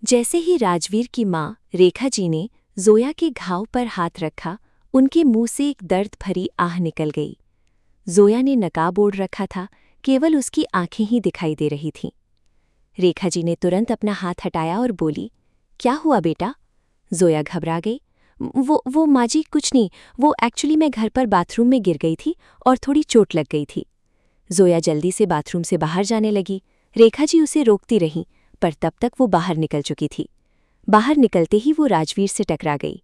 जैसे ही राजवीर की माँ रेखा जी ने जोया के घाव पर हाथ रखा, उनके मुंह से एक दर्द भरी आह निकल गई। जोया ने नकाब ओढ़ रखा था, केवल उसकी आंखें ही दिखाई दे रही थीं। रेखा जी ने तुरंत अपना हाथ हटाया और बोली, क्या हुआ बेटा? जोया घबरा गई। वो माँ जी कुछ नहीं, वो एक्चुअली मैं घर पर बाथरूम में गिर गई थी और थोड़ी चोट लग गई थी। जोया जल्दी से बाथरूम से बाहर जाने लगी। रेखा जी उसे रोकती रहीं, पर तब तक वो बाहर निकल चुकी थी। बाहर निकलते ही वो राजवीर से टकरा गई।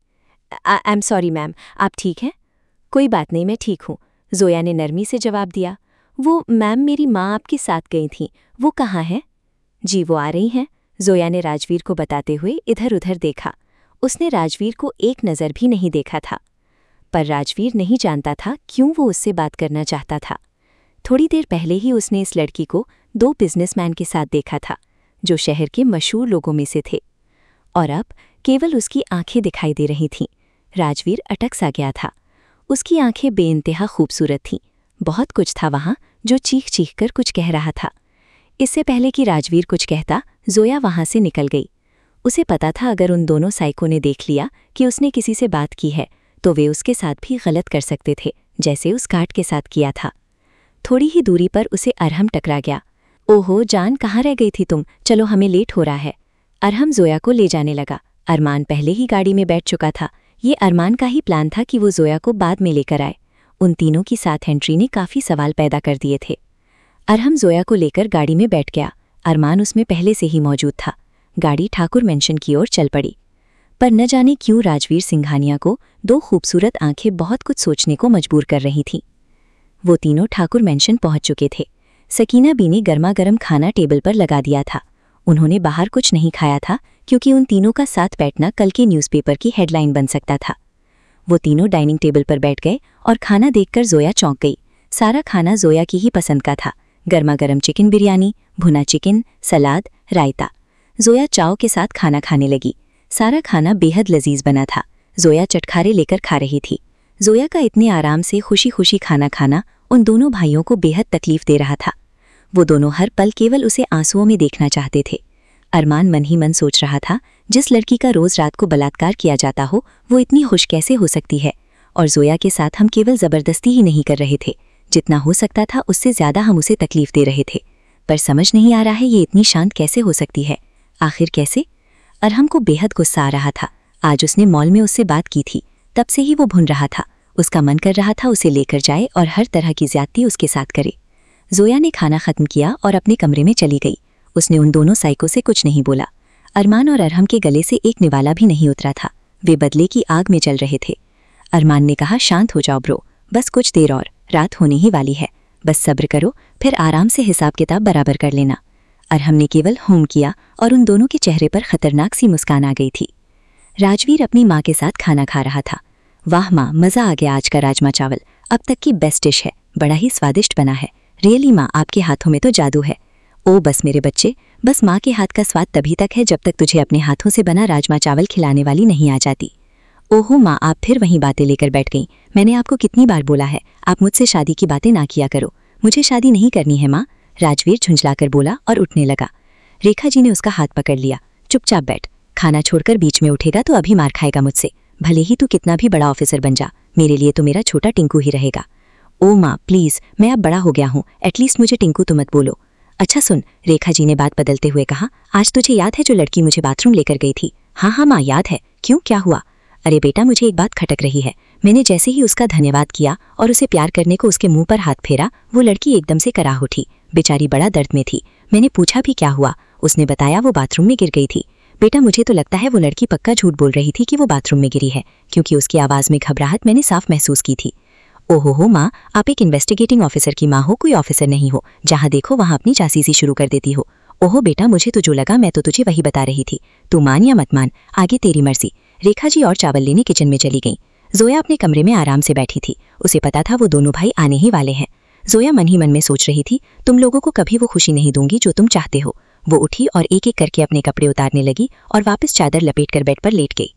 आई एम सॉरी मैम, आप ठीक हैं? कोई बात नहीं, मैं ठीक हूँ, जोया ने नरमी से जवाब दिया। वो मैम, मेरी माँ आपके साथ गई थीं, वो कहाँ हैं? जी वो आ रही हैं, जोया ने राजवीर को बताते हुए इधर उधर देखा। उसने राजवीर को एक नज़र भी नहीं देखा था, पर राजवीर नहीं जानता था क्यों वो उससे बात करना चाहता था। थोड़ी देर पहले ही उसने इस लड़की को 2 बिजनेसमैन के साथ देखा था, जो शहर के मशहूर लोगों में से थे, और अब केवल उसकी आंखें दिखाई दे रही थीं। राजवीर अटक सा गया था। उसकी आंखें बेइंतहा खूबसूरत थीं। बहुत कुछ था वहाँ जो चीख चीख कर कुछ कह रहा था। इससे पहले कि राजवीर कुछ कहता, जोया वहाँ से निकल गई। उसे पता था अगर उन दोनों साइकों ने देख लिया कि उसने किसी से बात की है, तो वे उसके साथ भी गलत कर सकते थे, जैसे उस गार्ड के साथ किया था। थोड़ी ही दूरी पर उसे अरहम टकरा गया। ओहो जान, कहाँ रह गई थी तुम? चलो, हमें लेट हो रहा है। अरहम जोया को ले जाने लगा। अरमान पहले ही गाड़ी में बैठ चुका था। ये अरमान का ही प्लान था कि वो जोया को बाद में लेकर आए। उन तीनों की साथ एंट्री ने काफ़ी सवाल पैदा कर दिए थे। अरहम जोया को लेकर गाड़ी में बैठ गया। अरमान उसमें पहले से ही मौजूद था। गाड़ी ठाकुर मेंशन की ओर चल पड़ी। पर न जाने क्यों राजवीर सिंघानिया को 2 खूबसूरत आंखें बहुत कुछ सोचने को मजबूर कर रही थीं। वो तीनों ठाकुर मेंशन पहुंच चुके थे। सकीना बी ने गर्मा गर्म खाना टेबल पर लगा दिया था। उन्होंने बाहर कुछ नहीं खाया था, क्योंकि उन तीनों का साथ बैठना कल के न्यूज़पेपर की हेडलाइन बन सकता था। वो तीनों डाइनिंग टेबल पर बैठ गए और खाना देखकर जोया चौंक गई। सारा खाना जोया की ही पसंद का था। गर्मा गर्म चिकन बिरयानी, भुना चिकन, सलाद, रायता। जोया चाव के साथ खाना खाने लगी। सारा खाना बेहद लजीज बना था। जोया चटखारे लेकर खा रही थी। जोया का इतने आराम से खुशी खुशी खाना खाना उन दोनों भाइयों को बेहद तकलीफ दे रहा था। वो दोनों हर पल केवल उसे आंसुओं में देखना चाहते थे। अरमान मन ही मन सोच रहा था, जिस लड़की का रोज रात को बलात्कार किया जाता हो, वो इतनी खुश कैसे हो सकती है? और जोया के साथ हम केवल जबरदस्ती ही नहीं कर रहे थे, जितना हो सकता था उससे ज्यादा हम उसे तकलीफ दे रहे थे। पर समझ नहीं आ रहा है ये इतनी शांत कैसे हो सकती है? आखिर कैसे? अरहम को बेहद गुस्सा आ रहा था। आज उसने मॉल में उससे बात की थी, तब से ही वो भुन रहा था। उसका मन कर रहा था उसे लेकर जाए और हर तरह की ज्यादती उसके साथ करे। जोया ने खाना खत्म किया और अपने कमरे में चली गई। उसने उन दोनों साइकों से कुछ नहीं बोला। अरमान और अरहम के गले से एक निवाला भी नहीं उतरा था। वे बदले की आग में जल रहे थे। अरमान ने कहा, शांत हो जाओ ब्रो, बस कुछ देर और, रात होने ही वाली है, बस सब्र करो, फिर आराम से हिसाब किताब बराबर कर लेना। अरहम ने केवल हूं किया और उन दोनों के चेहरे पर खतरनाक सी मुस्कान आ गई थी। राजवीर अपनी माँ के साथ खाना खा रहा था। वाह माँ, मज़ा आ गया आज का राजमा चावल, अब तक की बेस्ट डिश है, बड़ा ही स्वादिष्ट बना है। रियली माँ, आपके हाथों में तो जादू है। ओ बस मेरे बच्चे, बस माँ के हाथ का स्वाद तभी तक है जब तक तुझे अपने हाथों से बना राजमा चावल खिलाने वाली नहीं आ जाती। ओहो माँ, आप फिर वहीं बातें लेकर बैठ गईं। मैंने आपको कितनी बार बोला है, आप मुझसे शादी की बातें ना किया करो। मुझे शादी नहीं करनी है माँ, राजवीर झुंझलाकर बोला और उठने लगा। रेखा जी ने उसका हाथ पकड़ लिया। चुपचाप बैठ, खाना छोड़कर बीच में उठेगा तो अभी मार खाएगा मुझसे। भले ही तू कितना भी बड़ा ऑफिसर बन जा, मेरे लिए तो मेरा छोटा टिंकू ही रहेगा। ओ माँ प्लीज़, मैं अब बड़ा हो गया हूँ, एटलीस्ट मुझे टिंकू तो मत बोलो। अच्छा सुन, रेखा जी ने बात बदलते हुए कहा, आज तुझे याद है जो लड़की मुझे बाथरूम लेकर गई थी? हाँ हाँ माँ, याद है। क्यों, क्या हुआ? अरे बेटा, मुझे एक बात खटक रही है। मैंने जैसे ही उसका धन्यवाद किया और उसे प्यार करने को उसके मुंह पर हाथ फेरा, वो लड़की एकदम से कराह उठी। बेचारी बड़ा दर्द में थी। मैंने पूछा भी क्या हुआ, उसने बताया वो बाथरूम में गिर गई थी। बेटा मुझे तो लगता है वो लड़की पक्का झूठ बोल रही थी कि वो बाथरूम में गिरी है, क्योंकि उसकी आवाज़ में घबराहट मैंने साफ महसूस की थी। ओहो माँ, आप एक इन्वेस्टिगेटिंग ऑफिसर की माँ हो, कोई ऑफिसर नहीं हो। जहाँ देखो वहाँ अपनी जासूसी शुरू कर देती हो। ओहो बेटा, मुझे तो जो लगा मैं तो तुझे वही बता रही थी। तू मान या मत मान, आगे तेरी मर्जी। रेखा जी और चावल लेने किचन में चली गईं। जोया अपने कमरे में आराम से बैठी थी। उसे पता था वो दोनों भाई आने ही वाले हैं। जोया मन ही मन में सोच रही थी, तुम लोगों को कभी वो खुशी नहीं दूंगी जो तुम चाहते हो। वो उठी और एक एक करके अपने कपड़े उतारने लगी और वापस चादर लपेटकर बेड पर लेट गई।